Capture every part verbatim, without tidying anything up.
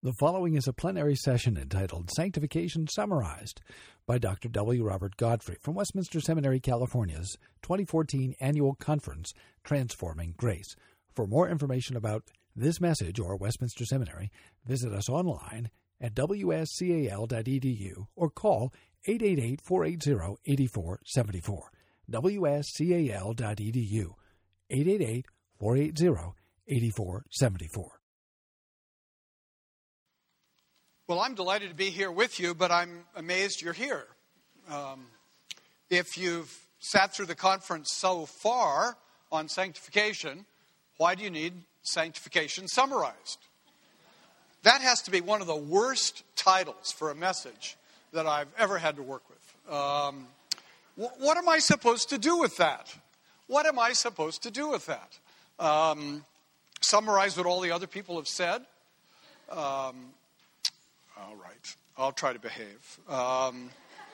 The following is a plenary session entitled Sanctification Summarized by Doctor W. Robert Godfrey from Westminster Seminary, California's twenty fourteen Annual Conference, Transforming Grace. For more information about this message or Westminster Seminary, visit us online at w s c a l dot e d u or call eight eight eight, four eight zero, eight four seven four. w s c a l dot e d u, eight eight eight, four eight zero, eight four seven four. Well, I'm delighted to be here with you, but I'm amazed you're here. Um, if you've sat through the conference so far on sanctification, why do you need sanctification summarized? That has to be one of the worst titles for a message that I've ever had to work with. Um, wh- what am I supposed to do with that? What am I supposed to do with that? Um, summarize what all the other people have said? Um, all right. I'll try to behave. Um,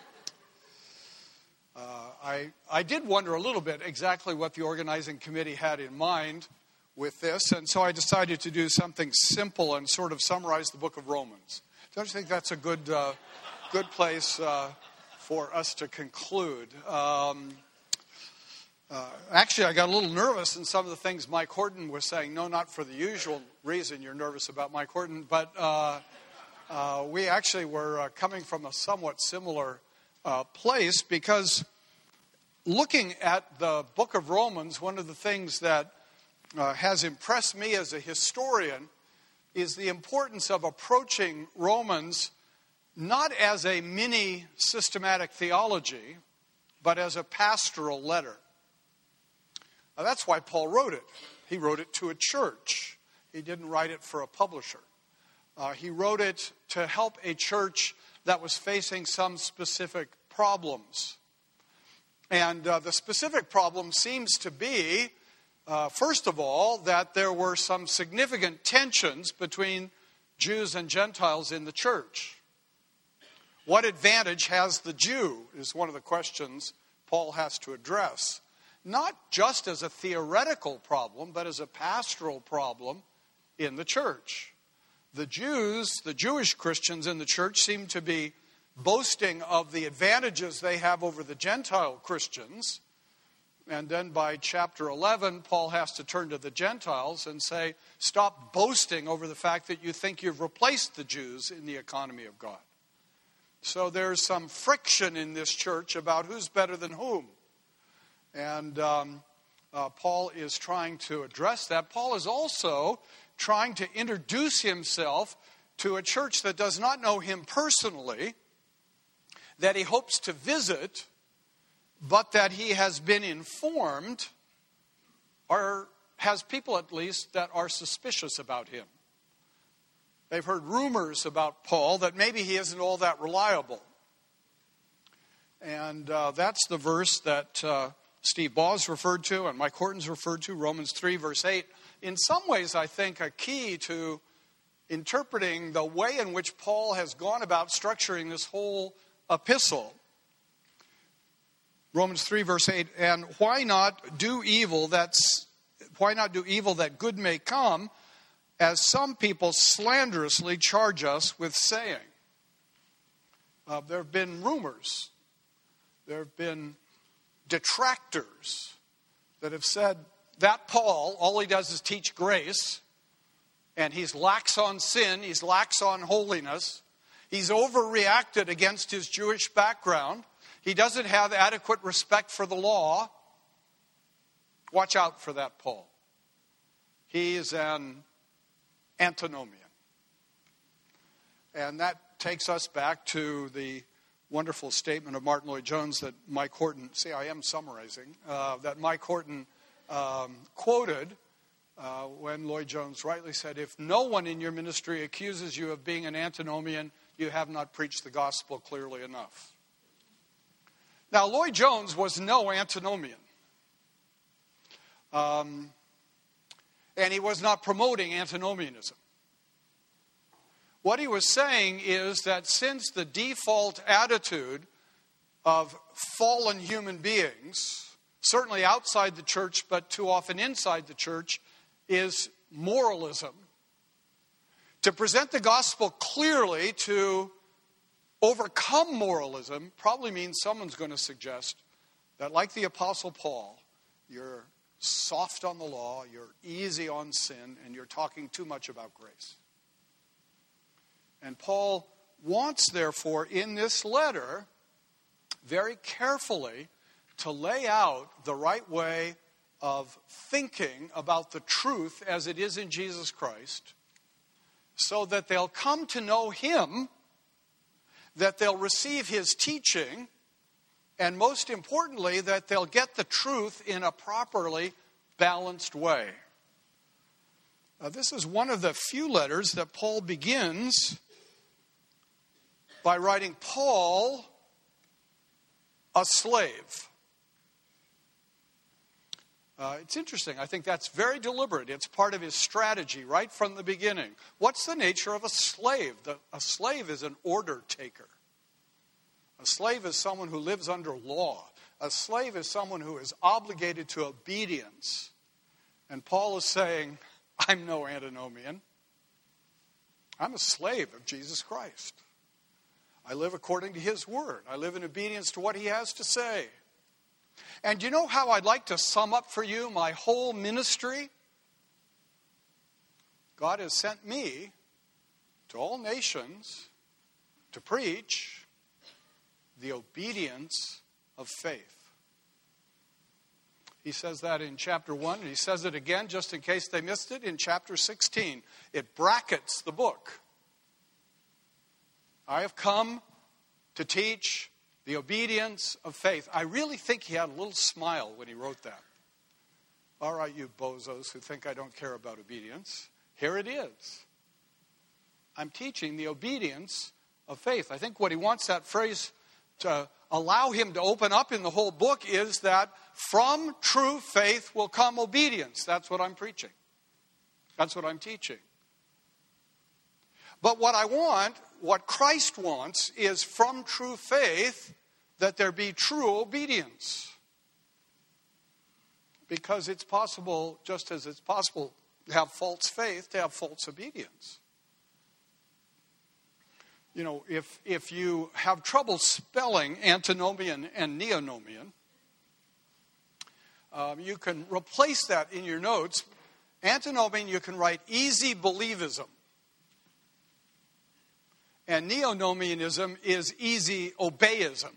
uh, I, I did wonder a little bit exactly what the organizing committee had in mind with this, and so I decided to do something simple and sort of summarize the book of Romans. Don't you think that's a good, uh, good place uh, for us to conclude? Um, uh, actually, I got a little nervous in some of the things Mike Horton was saying. No, not for the usual reason you're nervous about Mike Horton, but uh, uh, we actually were uh, coming from a somewhat similar uh, place, because looking at the book of Romans, one of the things that Uh, has impressed me as a historian is the importance of approaching Romans not as a mini systematic theology, but as a pastoral letter. Now, that's why Paul wrote it. He wrote it to a church. He didn't write it for a publisher. Uh, he wrote it to help a church that was facing some specific problems. And uh, the specific problem seems to be Uh, first of all, that there were some significant tensions between Jews and Gentiles in the church. What advantage has the Jew is one of the questions Paul has to address. Not just as a theoretical problem, but as a pastoral problem in the church. The Jews, the Jewish Christians in the church, seem to be boasting of the advantages they have over the Gentile Christians. And then by chapter eleven, Paul has to turn to the Gentiles and say, stop boasting over the fact that you think you've replaced the Jews in the economy of God. So there's some friction in this church about who's better than whom. And um, uh, Paul is trying to address that. Paul is also trying to introduce himself to a church that does not know him personally, that he hopes to visit, but that he has been informed, or has people at least that are suspicious about him. They've heard rumors about Paul that maybe he isn't all that reliable. And uh, that's the verse that uh, Steve Bawes referred to and Mike Horton's referred to, Romans three, verse eight. In some ways, I think, a key to interpreting the way in which Paul has gone about structuring this whole epistle. Romans three, verse eight, and why not do evil that's why not do evil that good may come, as some people slanderously charge us with saying. Uh, there have been rumors, there have been detractors that have said that Paul, all he does is teach grace, and he's lax on sin, he's lax on holiness, he's overreacted against his Jewish background. He doesn't have adequate respect for the law. Watch out for that, Paul. He is an antinomian. And that takes us back to the wonderful statement of Martin Lloyd-Jones that Mike Horton, see, I am summarizing, uh, that Mike Horton um, quoted uh, when Lloyd-Jones rightly said, if no one in your ministry accuses you of being an antinomian, you have not preached the gospel clearly enough. Now, Lloyd-Jones was no antinomian. Um, and he was not promoting antinomianism. What he was saying is that since the default attitude of fallen human beings, certainly outside the church, but too often inside the church, is moralism, To present the gospel clearly, to overcome moralism, probably means someone's going to suggest that, like the Apostle Paul, you're soft on the law, you're easy on sin, and you're talking too much about grace. And Paul wants, therefore, in this letter, very carefully to lay out the right way of thinking about the truth as it is in Jesus Christ, so that they'll come to know Him, that they'll receive His teaching, and most importantly, that they'll get the truth in a properly balanced way. Uh, this is one of the few letters that Paul begins by writing, Paul, a slave. Uh, it's interesting. I think that's very deliberate. It's part of his strategy right from the beginning. What's the nature of a slave? The, a slave is an order taker. A slave is someone who lives under law. A slave is someone who is obligated to obedience. And Paul is saying, I'm no antinomian. I'm a slave of Jesus Christ. I live according to His word. I live in obedience to what He has to say. And you know how I'd like to sum up for you my whole ministry? God has sent me to all nations to preach the obedience of faith. He says that in chapter one, and he says it again, just in case they missed it, in chapter sixteen. It brackets the book. I have come to teach the obedience of faith. I really think he had a little smile when he wrote that. All right, you bozos who think I don't care about obedience, here it is. I'm teaching the obedience of faith. I think what he wants that phrase to allow him to open up in the whole book is that from true faith will come obedience. That's what I'm preaching. That's what I'm teaching. But what I want, what Christ wants, is from true faith that there be true obedience. Because it's possible, just as it's possible to have false faith, to have false obedience. You know, if if you have trouble spelling antinomian and neonomian, um, you can replace that in your notes. Antinomian, you can write easy believism. And neonomianism is easy obeyism.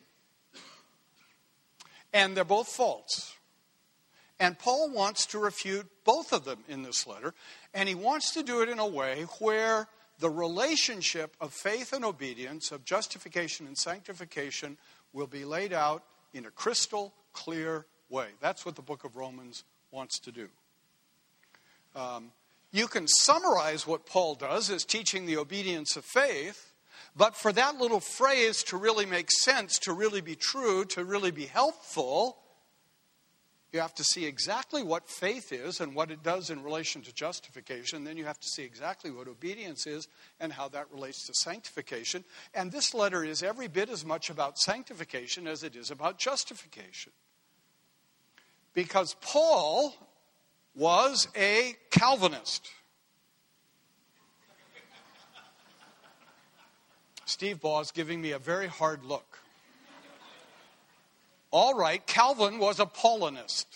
And they're both false. And Paul wants to refute both of them in this letter. And he wants to do it in a way where the relationship of faith and obedience, of justification and sanctification, will be laid out in a crystal clear way. That's what the book of Romans wants to do. Um, you can summarize what Paul does as teaching the obedience of faith, but for that little phrase to really make sense, to really be true, to really be helpful, you have to see exactly what faith is and what it does in relation to justification. Then you have to see exactly what obedience is and how that relates to sanctification. And this letter is every bit as much about sanctification as it is about justification. Because Paul was a Calvinist. Steve Baugh is giving me a very hard look. All right, Calvin was a Paulinist.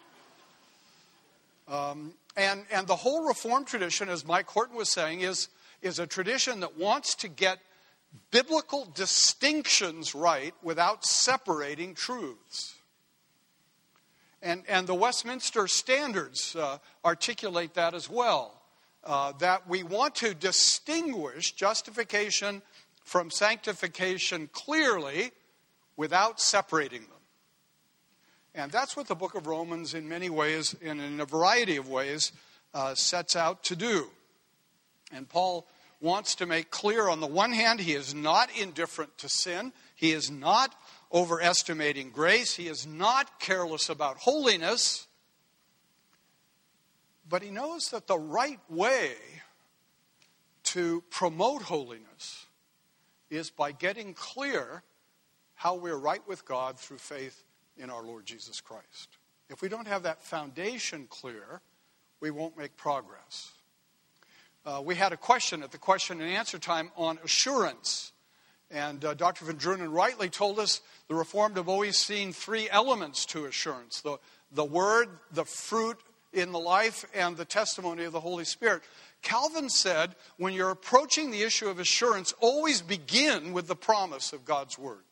Um, and, and the whole Reformed tradition, as Mike Horton was saying, is, is a tradition that wants to get biblical distinctions right without separating truths. And, and the Westminster Standards uh, articulate that as well. Uh, that we want to distinguish justification from sanctification clearly without separating them. And that's what the book of Romans in many ways, and in a variety of ways, uh, sets out to do. And Paul wants to make clear, on the one hand, he is not indifferent to sin. He is not overestimating grace. He is not careless about holiness. But he knows that the right way to promote holiness is by getting clear how we're right with God through faith in our Lord Jesus Christ. If we don't have that foundation clear, we won't make progress. uh, we had a question at the question and answer time on assurance. And uh, Doctor Van Drunen rightly told us the Reformed have always seen three elements to assurance. The, the Word, the fruit in the life, and the testimony of the Holy Spirit. Calvin said, when you're approaching the issue of assurance, always begin with the promise of God's Word.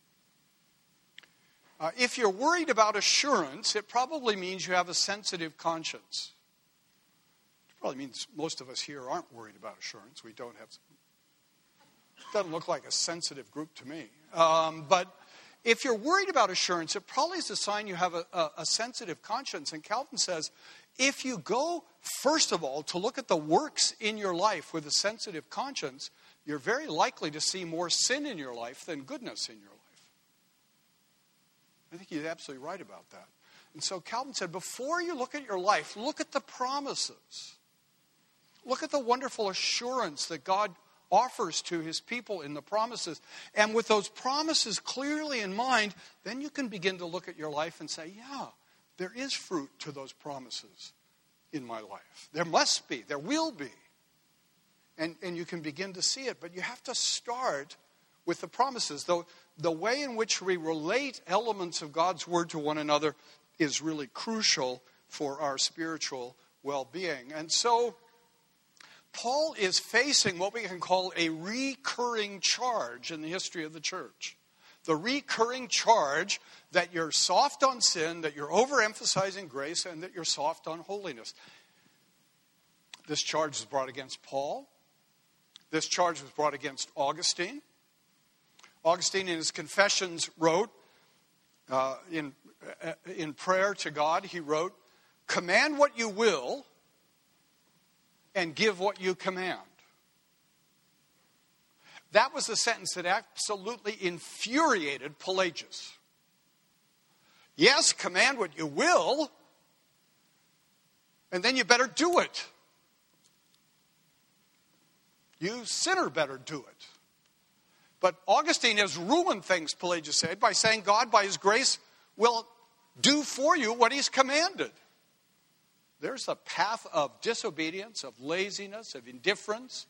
Uh, if you're worried about assurance, it probably means you have a sensitive conscience. It probably means most of us here aren't worried about assurance. We don't have... It doesn't look like a sensitive group to me. Um, but if you're worried about assurance, it probably is a sign you have a, a, a sensitive conscience. And Calvin says, if you go, first of all, to look at the works in your life with a sensitive conscience, you're very likely to see more sin in your life than goodness in your life. I think he's absolutely right about that. And so Calvin said, before you look at your life, look at the promises. Look at the wonderful assurance that God offers to his people in the promises. And with those promises clearly in mind, then you can begin to look at your life and say, yeah, there is fruit to those promises in my life. There must be. There will be. And, and you can begin to see it. But you have to start with the promises. Though the way in which we relate elements of God's Word to one another is really crucial for our spiritual well-being. And so Paul is facing what we can call a recurring charge in the history of the church. The recurring charge that you're soft on sin, that you're overemphasizing grace, and that you're soft on holiness. This charge was brought against Paul. This charge was brought against Augustine. Augustine in his Confessions wrote, uh, in, uh, in prayer to God, he wrote, "Command what you will, and give what you command." That was a sentence that absolutely infuriated Pelagius. Yes, command what you will, and then you better do it. You sinner better do it. But Augustine has ruined things, Pelagius said, by saying God, by his grace, will do for you what he's commanded. There's a path of disobedience, of laziness, of indifference.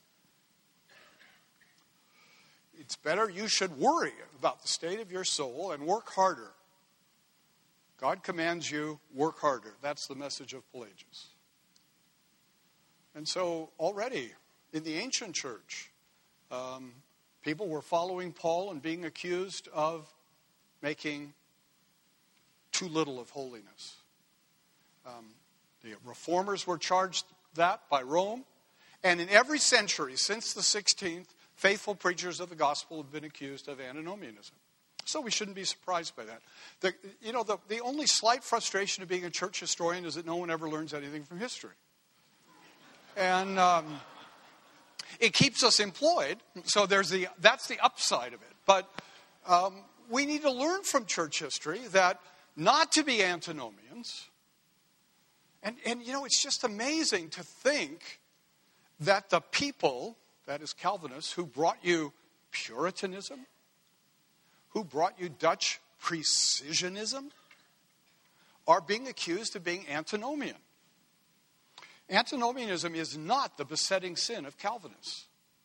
It's better you should worry about the state of your soul and work harder. God commands you, work harder. That's the message of Pelagius. And so already in the ancient church, um, people were following Paul and being accused of making too little of holiness. Um, The reformers were charged that by Rome. And in every century since the sixteenth, faithful preachers of the gospel have been accused of antinomianism. So we shouldn't be surprised by that. The, you know, the, the only slight frustration of being a church historian is that no one ever learns anything from history. And um, it keeps us employed. So there's the that's the upside of it. But um, we need to learn from church history that not to be antinomians. And, and, you know, it's just amazing to think that the people, that is Calvinists, who brought you Puritanism, who brought you Dutch precisionism, are being accused of being antinomian. Antinomianism is not the besetting sin of Calvinists.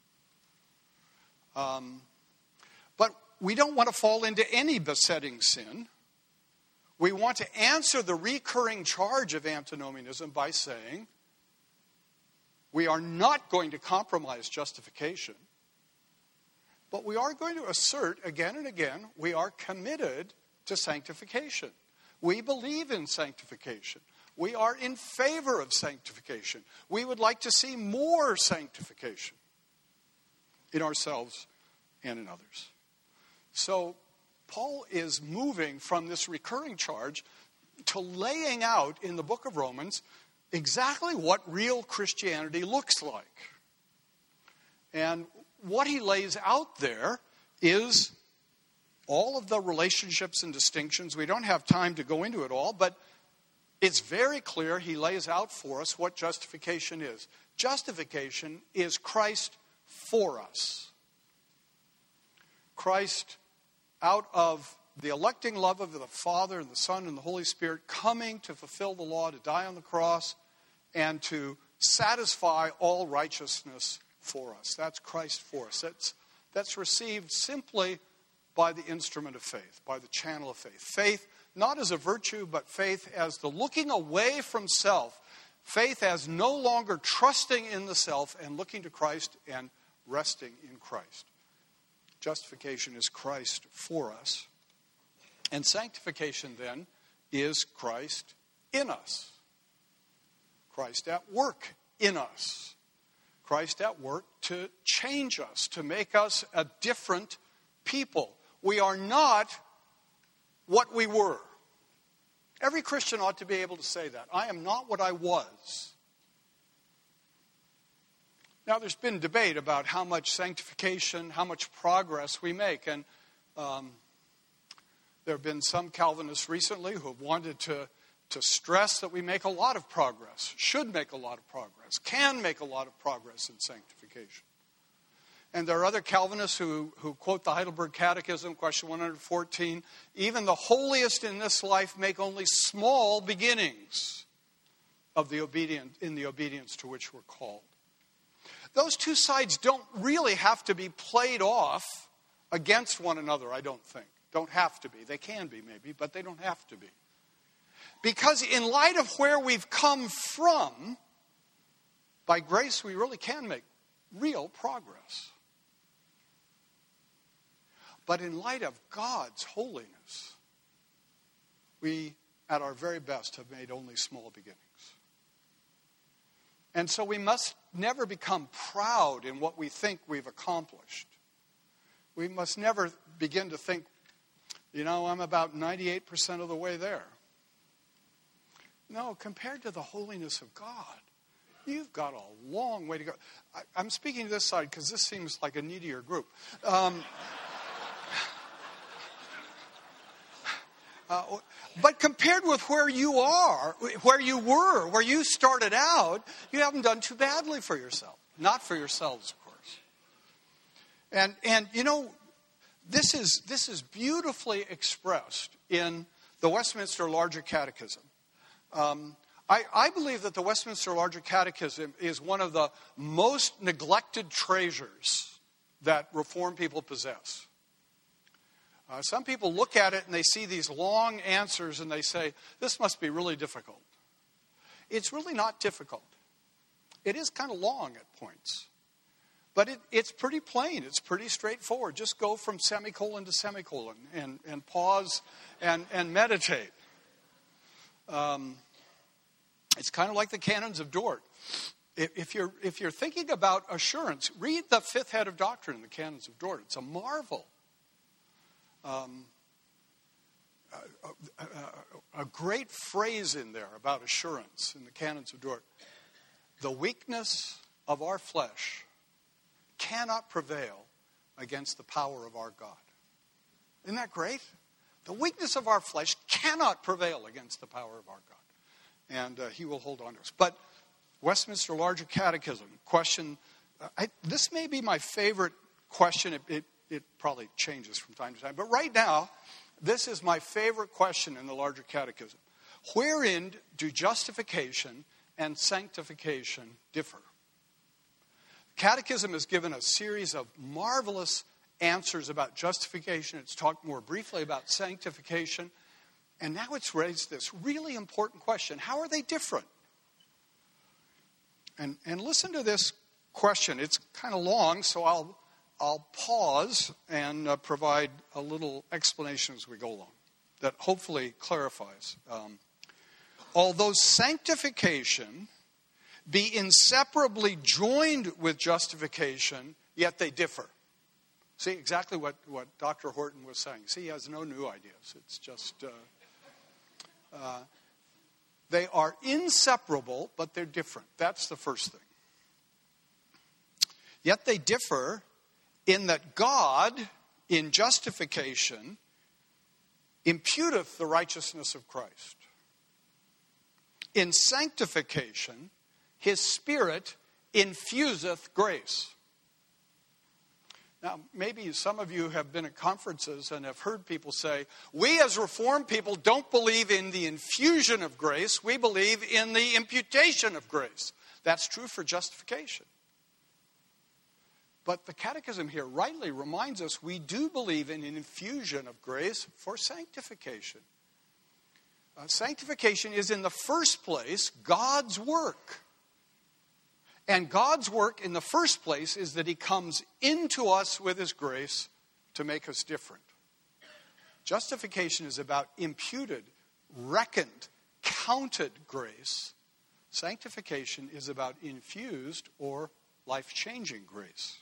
Um, but we don't want to fall into any besetting sin. We want to answer the recurring charge of antinomianism by saying we are not going to compromise justification, but we are going to assert again and again we are committed to sanctification. We believe in sanctification. We are in favor of sanctification. We would like to see more sanctification in ourselves and in others. So Paul is moving from this recurring charge to laying out in the book of Romans exactly what real Christianity looks like. And what he lays out there is all of the relationships and distinctions. We don't have time to go into it all, but it's very clear he lays out for us what justification is. Justification is Christ for us. Christ out of the electing love of the Father and the Son and the Holy Spirit coming to fulfill the law, to die on the cross, and to satisfy all righteousness for us. That's Christ for us. That's, that's received simply by the instrument of faith, by the channel of faith. Faith not as a virtue, but faith as the looking away from self. Faith as no longer trusting in the self and looking to Christ and resting in Christ. Justification is Christ for us. And sanctification then is Christ in us. Christ at work in us. Christ at work to change us, to make us a different people. We are not what we were. Every Christian ought to be able to say that. I am not what I was. Now, there's been debate about how much sanctification, how much progress we make. And um, there have been some Calvinists recently who have wanted to, to stress that we make a lot of progress, should make a lot of progress, can make a lot of progress in sanctification. And there are other Calvinists who, who quote the Heidelberg Catechism, question one hundred fourteen, even the holiest in this life make only small beginnings of the obedient, in the obedience to which we're called. Those two sides don't really have to be played off against one another, I don't think. Don't have to be. They can be maybe, but they don't have to be. Because in light of where we've come from, by grace we really can make real progress. But in light of God's holiness, we, at our very best, have made only small beginnings. And so we must never become proud in what we think we've accomplished. We must never begin to think, you know, I'm about ninety-eight percent of the way there. No, compared to the holiness of God, you've got a long way to go. I, I'm speaking to this side because this seems like a needier group. Um, uh, but compared with where you are, where you were, where you started out, you haven't done too badly for yourself. Not for yourselves, of course. And and you know, this is this is beautifully expressed in the Westminster Larger Catechism. Um, I, I believe that the Westminster Larger Catechism is one of the most neglected treasures that Reformed people possess. Uh, some people look at it and they see these long answers and they say, this must be really difficult. It's really not difficult. It is kind of long at points. But it, it's pretty plain. It's pretty straightforward. Just go from semicolon to semicolon and, and pause and, and meditate. Um, it's kind of like the Canons of Dort. If, if you're if you're thinking about assurance, read the fifth head of doctrine in the Canons of Dort. It's a marvel. Um, a, a, a great phrase in there about assurance in the Canons of Dort. The weakness of our flesh cannot prevail against the power of our God. Isn't that great? The weakness of our flesh cannot prevail against the power of our God. And uh, he will hold on to us. But Westminster Larger Catechism, question, uh, I, this may be my favorite question. It, it, it probably changes from time to time. But right now, this is my favorite question in the Larger Catechism. Wherein do justification and sanctification differ? Catechism has given a series of marvelous answers about justification. It's talked more briefly about sanctification. And now it's raised this really important question. How are they different? And, and listen to this question. It's kind of long, so I'll, I'll pause and uh, provide a little explanation as we go along that hopefully clarifies. Um, although sanctification be inseparably joined with justification, yet they differ. See, exactly what, what Doctor Horton was saying. See, he has no new ideas. It's just, uh, uh, they are inseparable, but they're different. That's the first thing. Yet they differ in that God, in justification, imputeth the righteousness of Christ. In sanctification, his Spirit infuseth grace. Now, maybe some of you have been at conferences and have heard people say, we as Reformed people don't believe in the infusion of grace, we believe in the imputation of grace. That's true for justification. But the Catechism here rightly reminds us we do believe in an infusion of grace for sanctification. Uh, sanctification is in the first place God's work. And God's work in the first place is that he comes into us with his grace to make us different. Justification is about imputed, reckoned, counted grace. Sanctification is about infused or life-changing grace.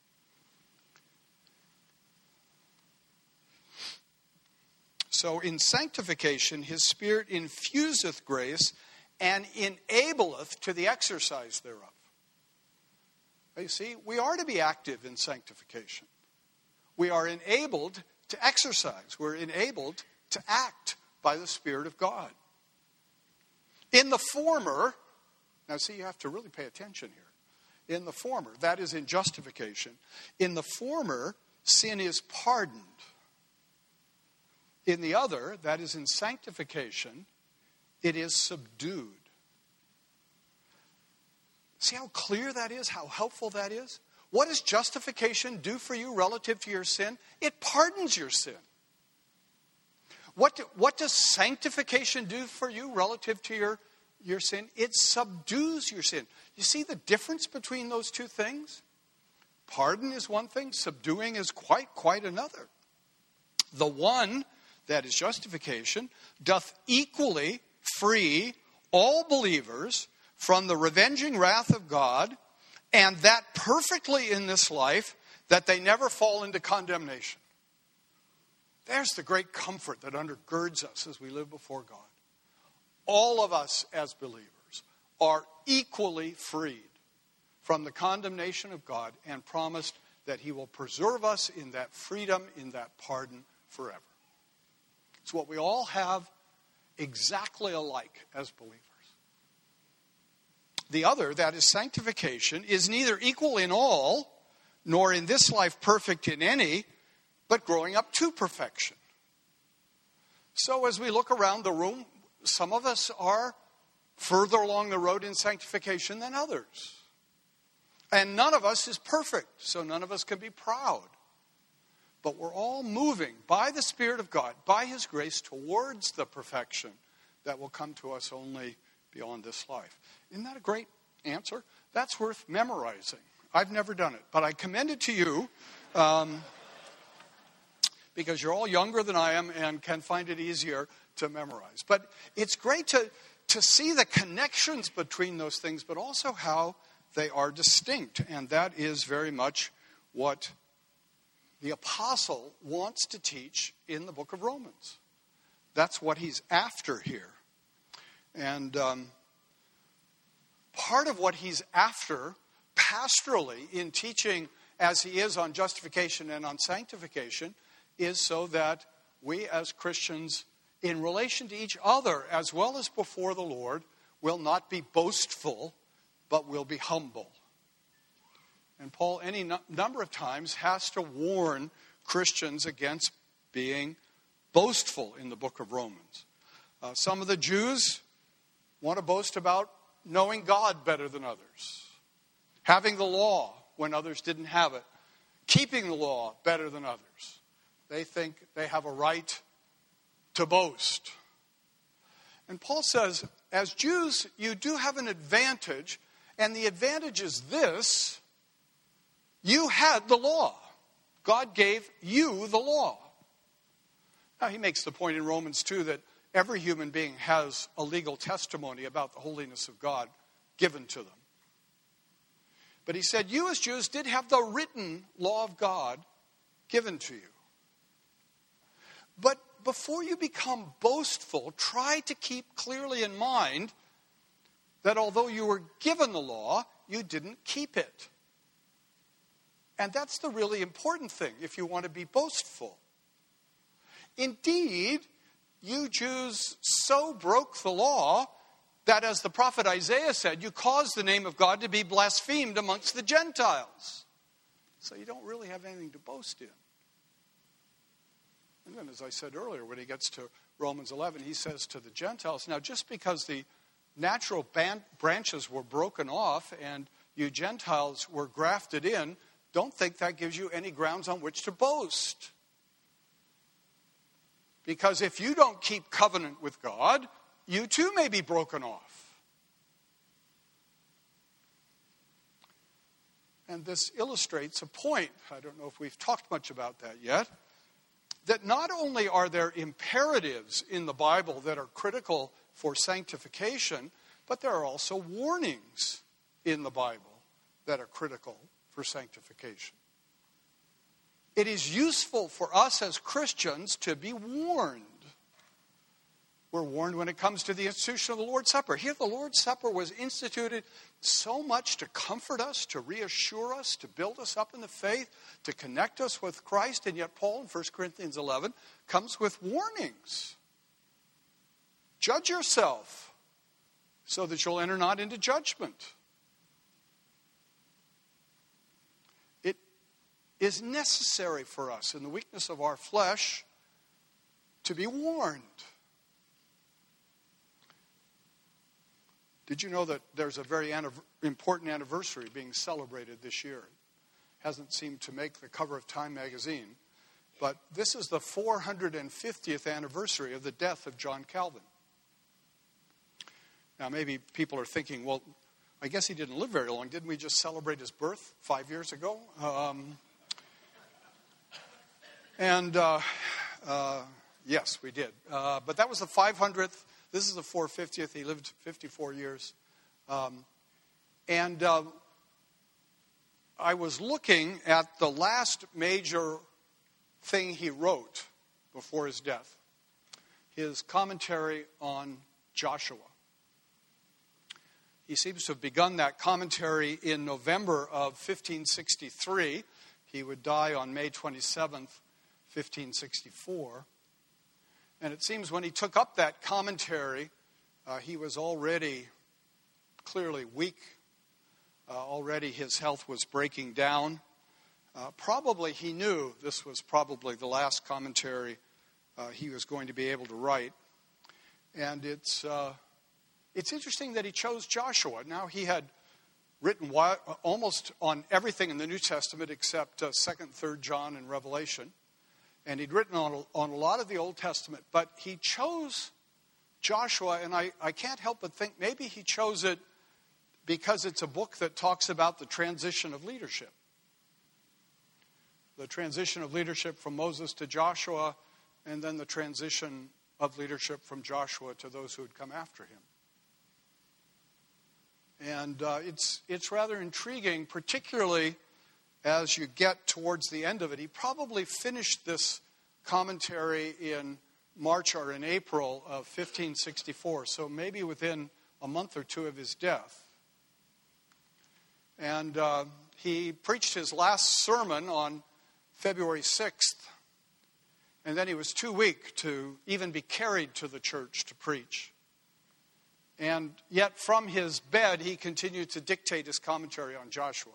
So in sanctification, his Spirit infuseth grace and enableth to the exercise thereof. You see, we are to be active in sanctification. We are enabled to exercise. We're enabled to act by the Spirit of God. In the former, now see, you have to really pay attention here. In the former, that is in justification. In the former, sin is pardoned. In the other, that is in sanctification, it is subdued. See how clear that is, how helpful that is? What does justification do for you relative to your sin? It pardons your sin. What, do, what does sanctification do for you relative to your, your sin? It subdues your sin. You see the difference between those two things? Pardon is one thing, subduing is quite, quite another. The one, that is justification, doth equally free all believers from the revenging wrath of God, and that perfectly in this life, that they never fall into condemnation. There's the great comfort that undergirds us as we live before God. All of us as believers are equally freed from the condemnation of God and promised that he will preserve us in that freedom, in that pardon forever. It's what we all have exactly alike as believers. The other, that is sanctification, is neither equal in all, nor in this life perfect in any, but growing up to perfection. So as we look around the room, some of us are further along the road in sanctification than others. And none of us is perfect, so none of us can be proud. But we're all moving by the Spirit of God, by his grace, towards the perfection that will come to us only beyond this life. Isn't that a great answer? That's worth memorizing. I've never done it, but I commend it to you um, because you're all younger than I am and can find it easier to memorize. But it's great to, to see the connections between those things, but also how they are distinct. And that is very much what the apostle wants to teach in the book of Romans. That's what he's after here. And um, part of what he's after pastorally in teaching as he is on justification and on sanctification is so that we as Christians, in relation to each other as well as before the Lord, will not be boastful, but will be humble. And Paul, any no- number of times, has to warn Christians against being boastful in the book of Romans. Uh, some of the Jews want to boast about knowing God better than others, having the law when others didn't have it, keeping the law better than others. They think they have a right to boast. And Paul says, as Jews, you do have an advantage, and the advantage is this: you had the law. God gave you the law. Now, he makes the point in Romans two that every human being has a legal testimony about the holiness of God given to them. But he said, you as Jews did have the written law of God given to you. But before you become boastful, try to keep clearly in mind that although you were given the law, you didn't keep it. And that's the really important thing if you want to be boastful. Indeed, you Jews so broke the law that, as the prophet Isaiah said, you caused the name of God to be blasphemed amongst the Gentiles. So you don't really have anything to boast in. And then, as I said earlier, when he gets to Romans eleven, he says to the Gentiles, now just because the natural ban- branches were broken off and you Gentiles were grafted in, don't think that gives you any grounds on which to boast. Because if you don't keep covenant with God, you too may be broken off. And this illustrates a point, I don't know if we've talked much about that yet, that not only are there imperatives in the Bible that are critical for sanctification, but there are also warnings in the Bible that are critical for sanctification. It is useful for us as Christians to be warned. We're warned when it comes to the institution of the Lord's Supper. Here the Lord's Supper was instituted so much to comfort us, to reassure us, to build us up in the faith, to connect us with Christ. And yet Paul in First Corinthians eleven comes with warnings. Judge yourself so that you'll enter not into judgment. It is necessary for us in the weakness of our flesh to be warned. Did you know that there's a very important anniversary being celebrated this year? It hasn't seemed to make the cover of Time magazine, but this is the four hundred fiftieth anniversary of the death of John Calvin. Now, maybe people are thinking, well, I guess he didn't live very long. Didn't we just celebrate his birth five years ago? Um, and uh, uh, yes, we did. Uh, but that was the five hundredth. This is the four hundred fiftieth. He lived fifty-four years. Um, and uh, I was looking at the last major thing he wrote before his death. His commentary on Joshua. He seems to have begun that commentary in November of fifteen sixty-three. He would die on May twenty-seventh, fifteen sixty-four. And it seems when he took up that commentary, uh, he was already clearly weak. Uh, already his health was breaking down. Uh, probably he knew this was probably the last commentary uh, he was going to be able to write. And it's uh, it's interesting that he chose Joshua. Now, he had written wi- almost on everything in the New Testament except uh, second, third John, and Revelation. And he'd written on a, on a lot of the Old Testament. But he chose Joshua, and I, I can't help but think maybe he chose it because it's a book that talks about the transition of leadership. The transition of leadership from Moses to Joshua, and then the transition of leadership from Joshua to those who had come after him. And uh, it's it's rather intriguing, particularly as you get towards the end of it. He probably finished this commentary in March or in April of fifteen sixty-four, so maybe within a month or two of his death. And uh, he preached his last sermon on February sixth, and then he was too weak to even be carried to the church to preach. And yet from his bed, he continued to dictate his commentary on Joshua.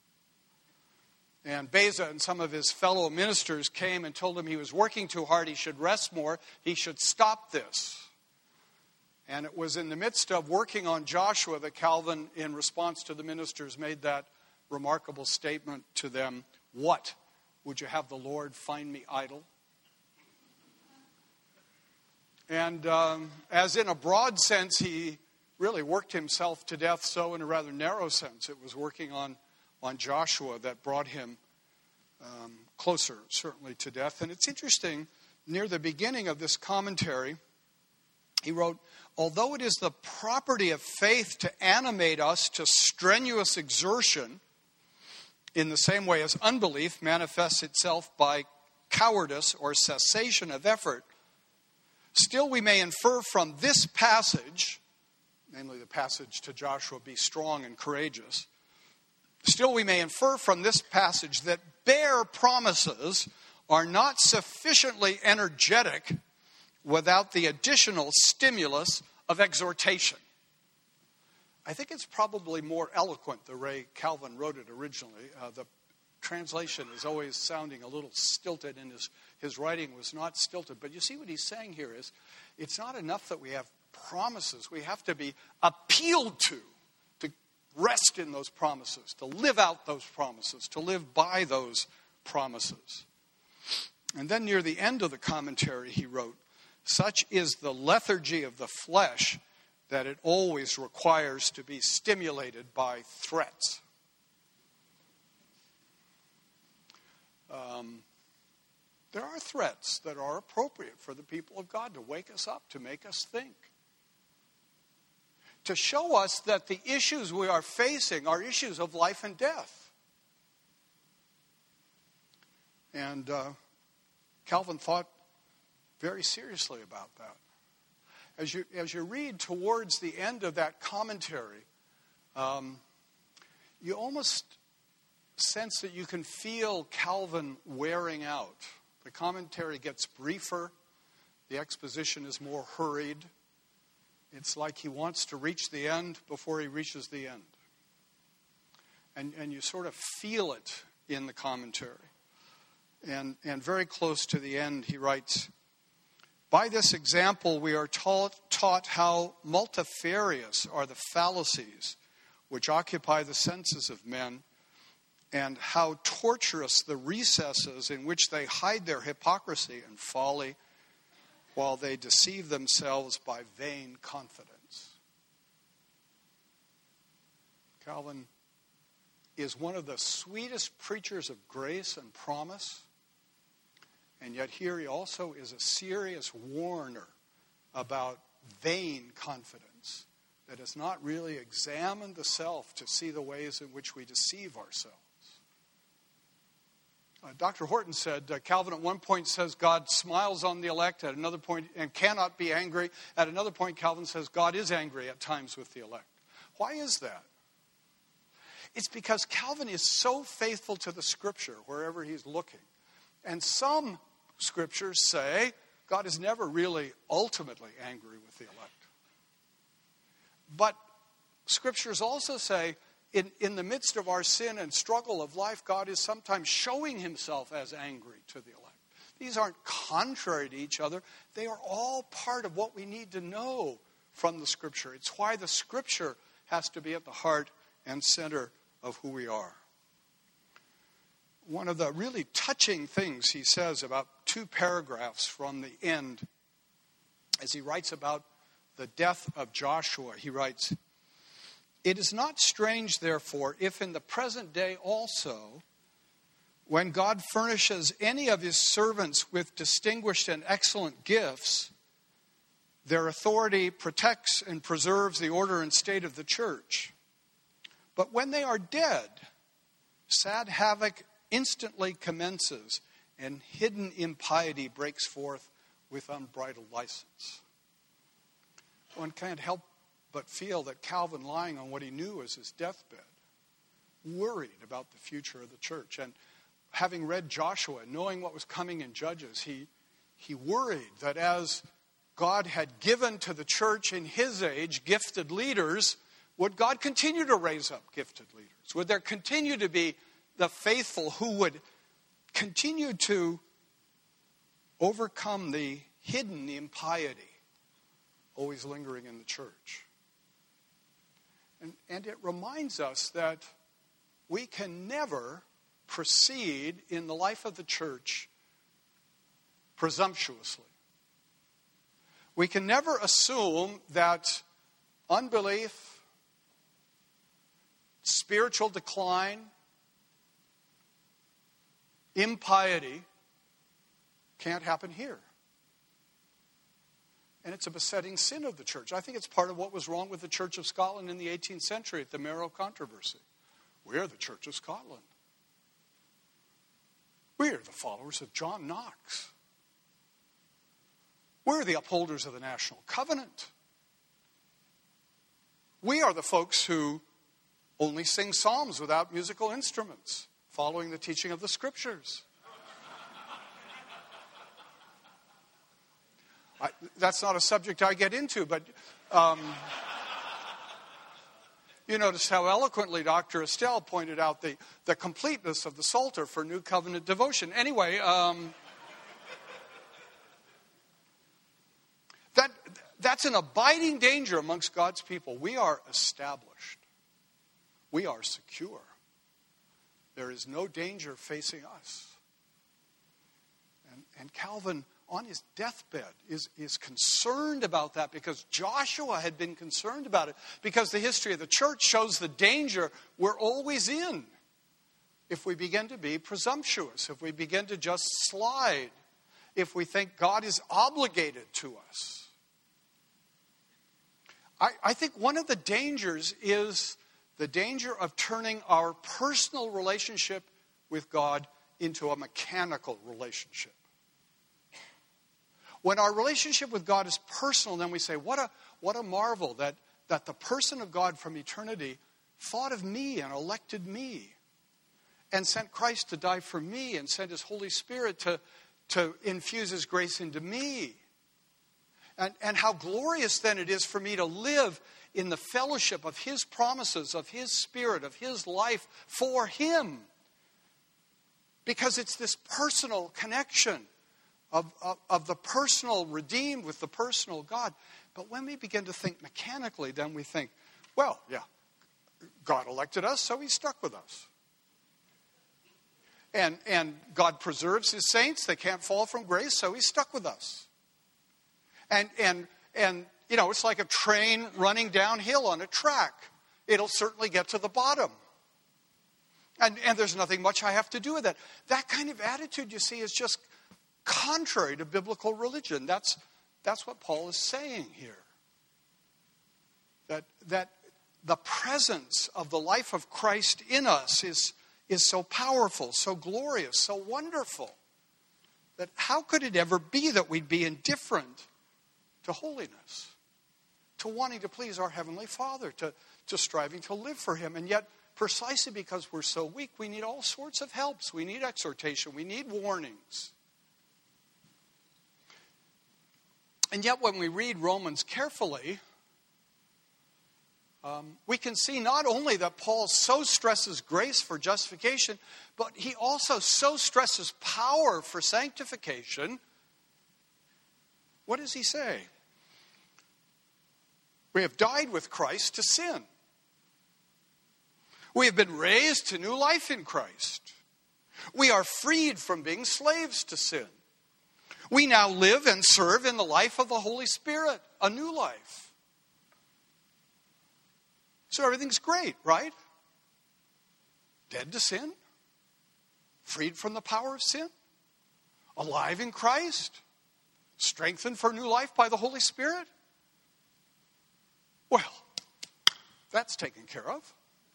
And Beza and some of his fellow ministers came and told him he was working too hard, he should rest more, he should stop this. And it was in the midst of working on Joshua that Calvin, in response to the ministers, made that remarkable statement to them, "What? Would you have the Lord find me idle?" And um, as in a broad sense, he really worked himself to death, so in a rather narrow sense, it was working on, on Joshua that brought him um, closer, certainly, to death. And it's interesting, near the beginning of this commentary, he wrote, "Although it is the property of faith to animate us to strenuous exertion, in the same way as unbelief manifests itself by cowardice or cessation of effort, still we may infer from this passage," namely the passage to Joshua, "be strong and courageous," still we may infer from this passage that bare promises are not sufficiently energetic without the additional stimulus of exhortation. I think it's probably more eloquent the way Calvin wrote it originally. Uh, the translation is always sounding a little stilted, and his, his writing was not stilted. But you see what he's saying here is, it's not enough that we have promises. We have to be appealed to, to rest in those promises, to live out those promises, to live by those promises. And then near the end of the commentary he wrote, such is the lethargy of the flesh that it always requires to be stimulated by threats. Um, there are threats that are appropriate for the people of God to wake us up, to make us think, to show us that the issues we are facing are issues of life and death. And uh, Calvin thought very seriously about that. As you, as you read towards the end of that commentary, um, you almost sense that you can feel Calvin wearing out. The commentary gets briefer. The exposition is more hurried. It's like he wants to reach the end before he reaches the end. And, and you sort of feel it in the commentary. And, and very close to the end, he writes, by this example, we are taught, taught how multifarious are the fallacies which occupy the senses of men, and how tortuous the recesses in which they hide their hypocrisy and folly, while they deceive themselves by vain confidence. Calvin is one of the sweetest preachers of grace and promise, and yet here he also is a serious warner about vain confidence that has not really examined the self to see the ways in which we deceive ourselves. Uh, Doctor Horton said, uh, Calvin at one point says God smiles on the elect, at another point, and cannot be angry. At another point, Calvin says God is angry at times with the elect. Why is that? It's because Calvin is so faithful to the Scripture wherever he's looking. And some Scriptures say God is never really ultimately angry with the elect. But Scriptures also say in, in the midst of our sin and struggle of life, God is sometimes showing himself as angry to the elect. These aren't contrary to each other. They are all part of what we need to know from the Scripture. It's why the Scripture has to be at the heart and center of who we are. One of the really touching things he says about two paragraphs from the end, as he writes about the death of Joshua, he writes, "It is not strange, therefore, if in the present day also, when God furnishes any of his servants with distinguished and excellent gifts, their authority protects and preserves the order and state of the church. But when they are dead, sad havoc instantly commences, and hidden impiety breaks forth with unbridled license." One can't help but feel that Calvin, lying on what he knew as his deathbed, worried about the future of the church. And having read Joshua, knowing what was coming in Judges, he, he worried that as God had given to the church in his age gifted leaders, would God continue to raise up gifted leaders? Would there continue to be the faithful who would continue to overcome the hidden impiety always lingering in the church? And, and it reminds us that we can never proceed in the life of the church presumptuously. We can never assume that unbelief, spiritual decline, impiety can't happen here. And it's a besetting sin of the church. I think it's part of what was wrong with the Church of Scotland in the eighteenth century at the Marrow controversy. We're the Church of Scotland. We're the followers of John Knox. We're the upholders of the National Covenant. We are the folks who only sing psalms without musical instruments, following the teaching of the Scriptures. I, that's not a subject I get into, but um, you notice how eloquently Doctor Estelle pointed out the, the completeness of the Psalter for New Covenant devotion. Anyway, um, that that's an abiding danger amongst God's people. We are established. We are secure. There is no danger facing us. And, and Calvin, on his deathbed, is, is concerned about that because Joshua had been concerned about it. Because the history of the church shows the danger we're always in if we begin to be presumptuous, if we begin to just slide, if we think God is obligated to us. I, I think one of the dangers is the danger of turning our personal relationship with God into a mechanical relationship. When our relationship with God is personal, then we say, what a, what a marvel that, that the person of God from eternity thought of me and elected me and sent Christ to die for me and sent His Holy Spirit to, to infuse His grace into me. And, and how glorious then it is for me to live in the fellowship of His promises, of His Spirit, of His life for Him. Because it's this personal connection of, of, of the personal redeemed with the personal God. But when we begin to think mechanically, then we think, well, yeah, God elected us, so He stuck with us. And, and God preserves His saints. They can't fall from grace, so He's stuck with us. And, and, and you know, it's like a train running downhill on a track. It'll certainly get to the bottom. And, and there's nothing much I have to do with that. That kind of attitude, you see, is just contrary to biblical religion. That's, that's what Paul is saying here. That, that the presence of the life of Christ in us is, is so powerful, so glorious, so wonderful, that how could it ever be that we'd be indifferent to holiness, to wanting to please our Heavenly Father, to, to striving to live for Him? And yet, precisely because we're so weak, we need all sorts of helps. We need exhortation. We need warnings. And yet, when we read Romans carefully, um, we can see not only that Paul so stresses grace for justification, but he also so stresses power for sanctification. What does he say? We have died with Christ to sin. We have been raised to new life in Christ. We are freed from being slaves to sin. We now live and serve in the life of the Holy Spirit, a new life. So everything's great, right? Dead to sin, freed from the power of sin, alive in Christ, strengthened for new life by the Holy Spirit. Well, that's taken care of.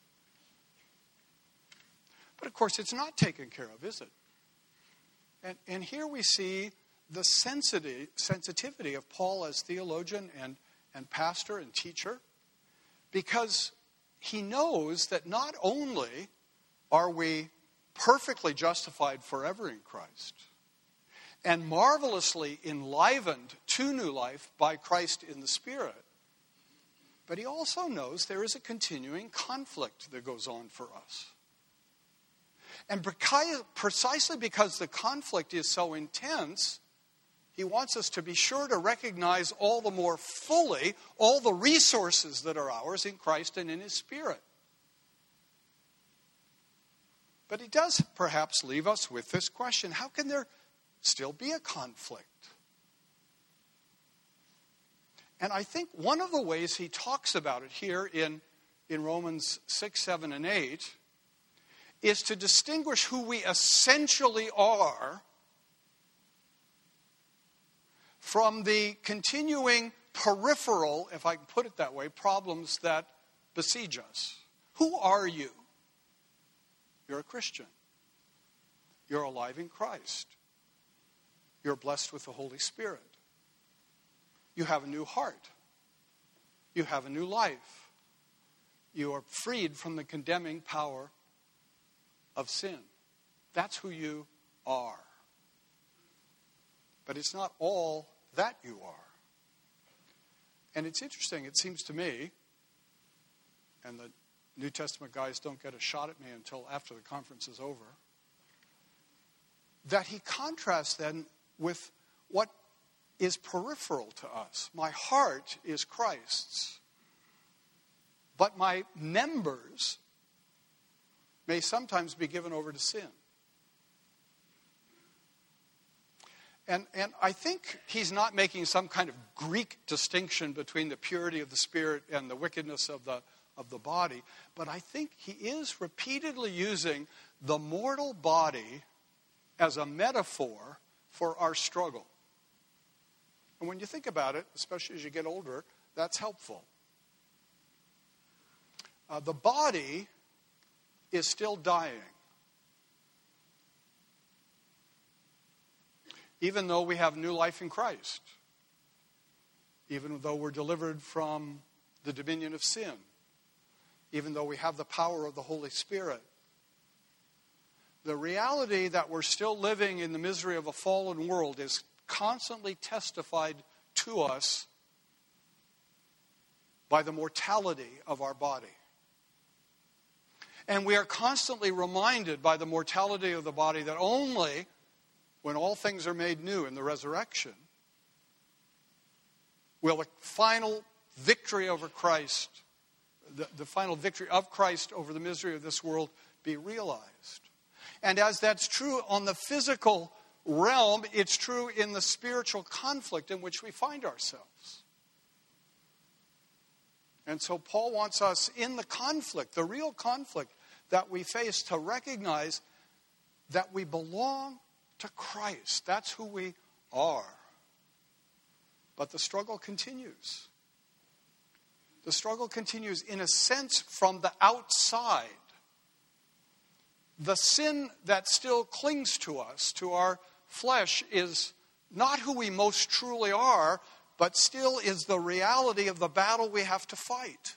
But of course, it's not taken care of, is it? And, and here we see the sensitivity, sensitivity of Paul as theologian and, and pastor and teacher, because he knows that not only are we perfectly justified forever in Christ and marvelously enlivened to new life by Christ in the Spirit, but he also knows there is a continuing conflict that goes on for us. And precisely because the conflict is so intense, he wants us to be sure to recognize all the more fully all the resources that are ours in Christ and in His Spirit. But he does perhaps leave us with this question: how can there still be a conflict? And I think one of the ways he talks about it here in, in Romans six, seven, and eight is to distinguish who we essentially are from the continuing peripheral, if I can put it that way, problems that besiege us. Who are you? You're a Christian. You're alive in Christ. You're blessed with the Holy Spirit. You have a new heart. You have a new life. You are freed from the condemning power of sin. That's who you are. But it's not all that you are. And it's interesting, it seems to me, and the New Testament guys don't get a shot at me until after the conference is over, that he contrasts then with what is peripheral to us. My heart is Christ's. But my members may sometimes be given over to sin. And, and I think he's not making some kind of Greek distinction between the purity of the spirit and the wickedness of the, of the body. But I think he is repeatedly using the mortal body as a metaphor for our struggle. And when you think about it, especially as you get older, that's helpful. Uh, the body is still dying. Even though we have new life in Christ. Even though we're delivered from the dominion of sin. Even though we have the power of the Holy Spirit. The reality that we're still living in the misery of a fallen world is constantly testified to us by the mortality of our body. And we are constantly reminded by the mortality of the body that only when all things are made new in the resurrection will the final victory over Christ, the, the final victory of Christ over the misery of this world be realized. And as that's true on the physical realm, it's true in the spiritual conflict in which we find ourselves. And so Paul wants us in the conflict, the real conflict that we face, to recognize that we belong to Christ. That's who we are. But the struggle continues. The struggle continues in a sense from the outside. The sin that still clings to us, to our flesh, is not who we most truly are, but still is the reality of the battle we have to fight.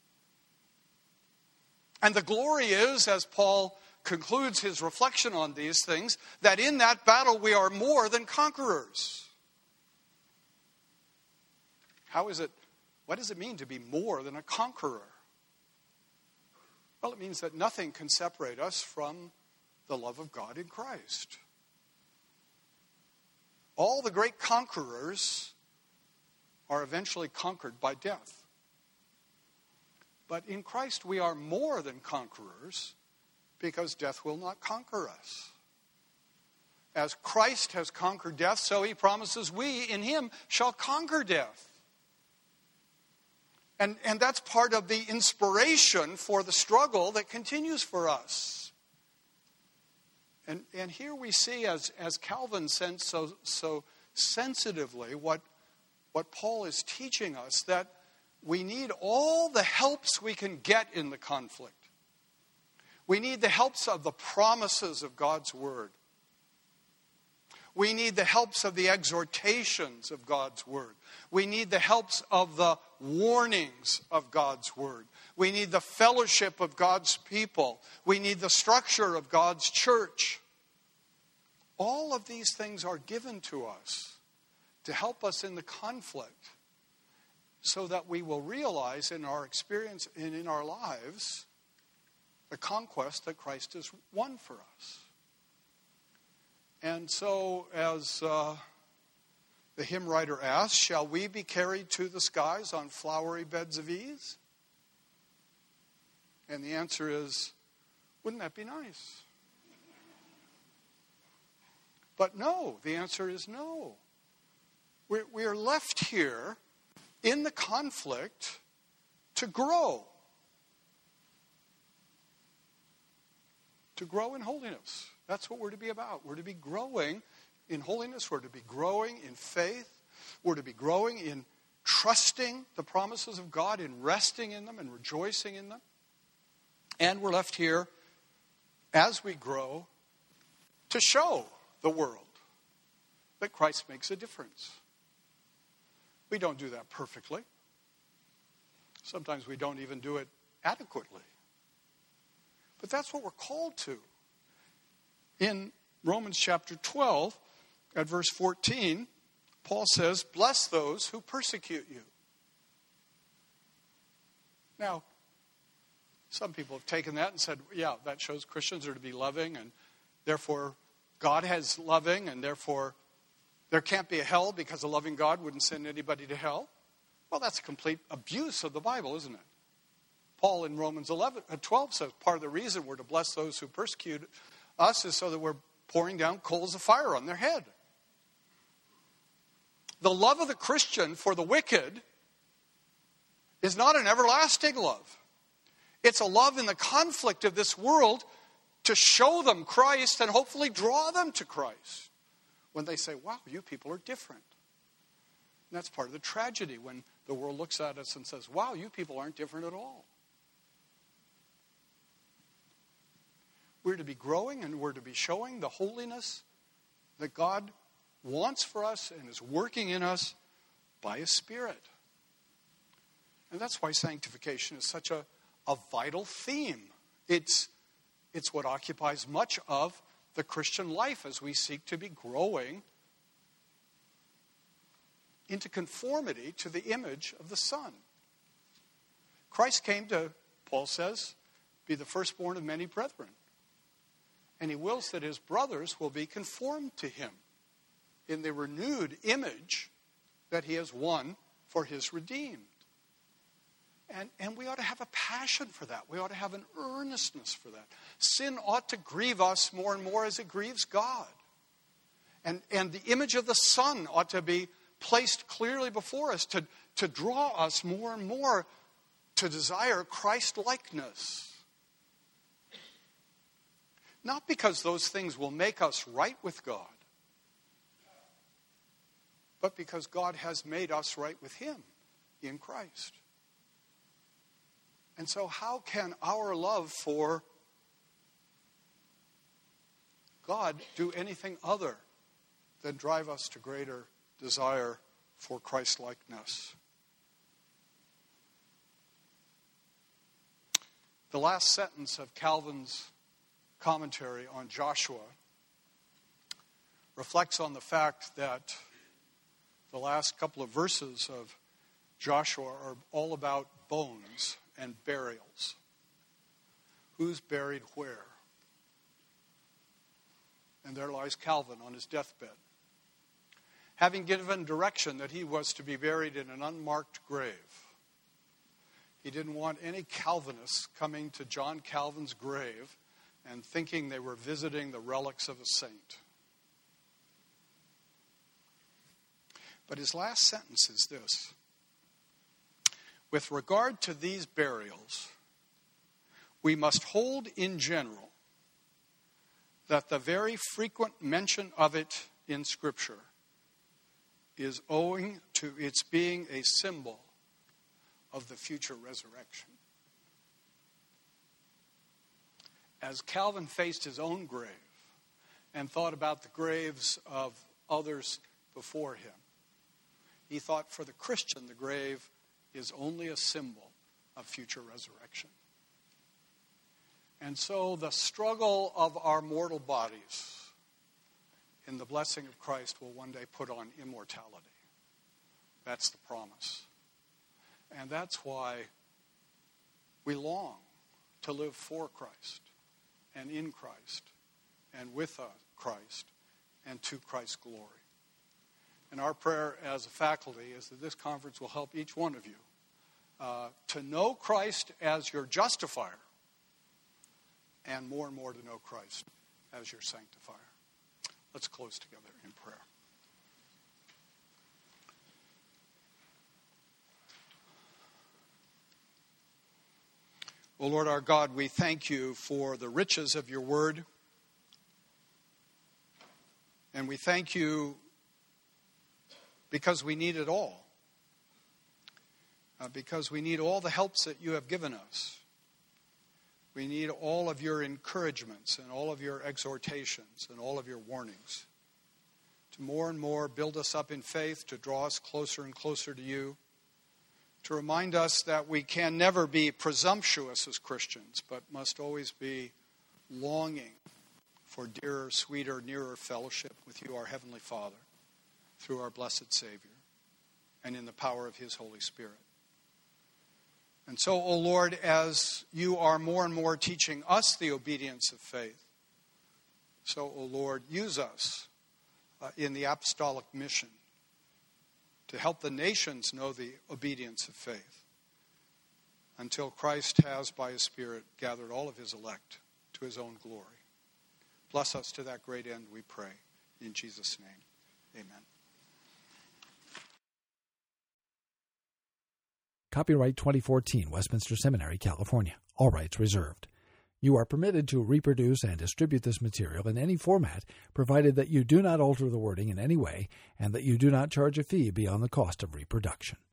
And the glory is, as Paul concludes his reflection on these things, that in that battle we are more than conquerors. How is it, what does it mean to be more than a conqueror? Well, it means that nothing can separate us from the love of God in Christ. All the great conquerors are eventually conquered by death. But in Christ we are more than conquerors because death will not conquer us. As Christ has conquered death, so he promises we in him shall conquer death. And, and that's part of the inspiration for the struggle that continues for us. And, and here we see, as, as Calvin sensed so, so sensitively, what, what Paul is teaching us, that we need all the helps we can get in the conflict. We need the helps of the promises of God's word. We need the helps of the exhortations of God's word. We need the helps of the warnings of God's word. We need the fellowship of God's people. We need the structure of God's church. All of these things are given to us to help us in the conflict, so that we will realize in our experience and in our lives the conquest that Christ has won for us. And so, as uh, the hymn writer asks, shall we be carried to the skies on flowery beds of ease? And the answer is, wouldn't that be nice? But no, the answer is no. We're, we are left here in the conflict to grow. To grow in holiness. That's what we're to be about. We're to be growing in holiness. We're to be growing in faith. We're to be growing in trusting the promises of God, in resting in them and rejoicing in them. And we're left here, as we grow, to show the world that Christ makes a difference. We don't do that perfectly. Sometimes we don't even do it adequately. But that's what we're called to. In Romans chapter twelve, at verse fourteen, Paul says, bless those who persecute you. Now, some people have taken that and said, yeah, that shows Christians are to be loving, and therefore God has loving, and therefore There can't be a hell because a loving God wouldn't send anybody to hell. Well, that's a complete abuse of the Bible, isn't it? Paul in Romans eleven, twelve says part of the reason we're to bless those who persecute us is so that we're pouring down coals of fire on their head. The love of the Christian for the wicked is not an everlasting love. It's a love in the conflict of this world to show them Christ and hopefully draw them to Christ. When they say, wow, you people are different. And that's part of the tragedy when the world looks at us and says, wow, you people aren't different at all. We're to be growing and we're to be showing the holiness that God wants for us and is working in us by His Spirit. And that's why sanctification is such a, a vital theme. It's, it's what occupies much of the Christian life as we seek to be growing into conformity to the image of the Son. Christ came to, Paul says, be the firstborn of many brethren. And He wills that His brothers will be conformed to Him in the renewed image that He has won for His redeemed. And, and we ought to have a passion for that. We ought to have an earnestness for that. Sin ought to grieve us more and more as it grieves God. And, and the image of the Son ought to be placed clearly before us to, to draw us more and more to desire Christ-likeness. Not because those things will make us right with God, but because God has made us right with Him in Christ. And so how can our love for God do anything other than drive us to greater desire for Christ-likeness? The last sentence of Calvin's commentary on Joshua reflects on the fact that the last couple of verses of Joshua are all about bones and burials. Who's buried where? And there lies Calvin on his deathbed, having given direction that he was to be buried in an unmarked grave. He didn't want any Calvinists coming to John Calvin's grave and thinking they were visiting the relics of a saint. But his last sentence is this: with regard to these burials, we must hold in general that the very frequent mention of it in Scripture is owing to its being a symbol of the future resurrection. As Calvin faced his own grave and thought about the graves of others before him, he thought for the Christian the grave is only a symbol of future resurrection. And so the struggle of our mortal bodies in the blessing of Christ will one day put on immortality. That's the promise. And that's why we long to live for Christ and in Christ and with Christ and to Christ's glory. And our prayer as a faculty is that this conference will help each one of you uh, to know Christ as your justifier and more and more to know Christ as your sanctifier. Let's close together in prayer. O Lord our God, we thank you for the riches of your word. And we thank you because we need it all. Uh, because we need all the helps that you have given us. We need all of your encouragements and all of your exhortations and all of your warnings to more and more build us up in faith, to draw us closer and closer to you, to remind us that we can never be presumptuous as Christians, but must always be longing for dearer, sweeter, nearer fellowship with you, our Heavenly Father, through our blessed Savior and in the power of his Holy Spirit. And so, O Lord, as you are more and more teaching us the obedience of faith, so, O Lord, use us uh, in the apostolic mission to help the nations know the obedience of faith until Christ has, by his Spirit, gathered all of his elect to his own glory. Bless us to that great end, we pray. In Jesus' name, amen. Copyright twenty fourteen, Westminster Seminary, California. All rights reserved. You are permitted to reproduce and distribute this material in any format, provided that you do not alter the wording in any way and that you do not charge a fee beyond the cost of reproduction.